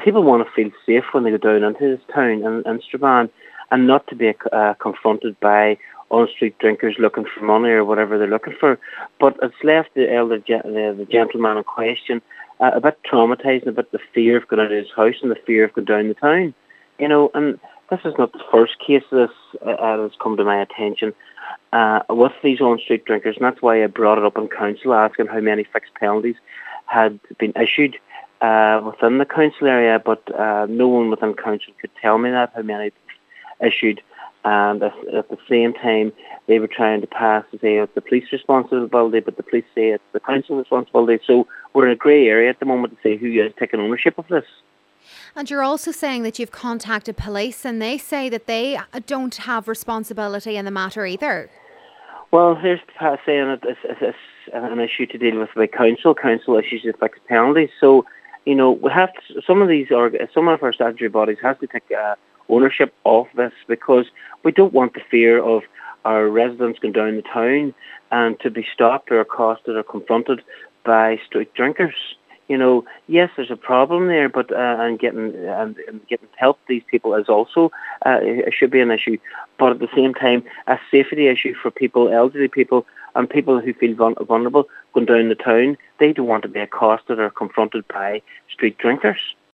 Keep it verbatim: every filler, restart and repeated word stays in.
people want to feel safe when they go down into this town and, and Strabane, and not to be uh, confronted by on-street drinkers looking for money or whatever they're looking for. But it's left the elder, the, the gentleman in question uh, a bit traumatised, a bit the fear of going out of his house and the fear of going down the town. You know, and this is not the first case of this uh, that has come to my attention uh, with these on-street drinkers, and that's why I brought it up in council, asking how many fixed penalties had been issued uh, within the council area, but uh, no one within council could tell me that, how many issued. And at the same time, they were trying to pass to say it's the police responsibility, but the police say it's the council responsibility. So we're in a grey area at the moment to say who is taking ownership of this. And you're also saying that you've contacted police and they say that they don't have responsibility in the matter either. Well, here's saying it, it's, it's, it's an issue to deal with by council. Council issues the fixed penalties. So, you know, we have to, some of these, or some of our statutory bodies have to take uh, ownership of this, because we don't want the fear of our residents going down the town and to be stopped or accosted or confronted by street drinkers. You know, yes, there's a problem there, but uh, and getting and, and getting help to these people is also uh, it should be an issue. But at the same time, a safety issue for people, elderly people, and people who feel vulnerable going down the town. They don't want to be accosted or confronted by street drinkers.